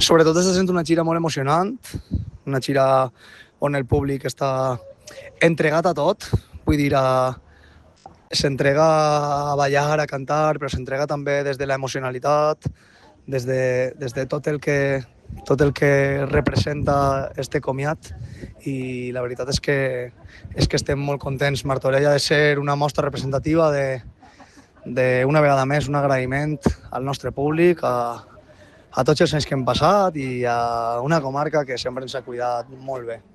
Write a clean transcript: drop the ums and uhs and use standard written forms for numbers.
Sobretot està sent una gira molt emocionant, una gira on el públic està entregat a tot, vull dir, s'entrega a ballar, a cantar, però s'entrega també des de l'emocionalitat, des de tot el que representa este comiat, i la veritat és que estem molt contents. Martorell ha de ser una mostra representativa d'una vegada més un agraïment al nostre públic, a tots els anys que hem passat i a una comarca que sempre ens ha cuidat molt bé.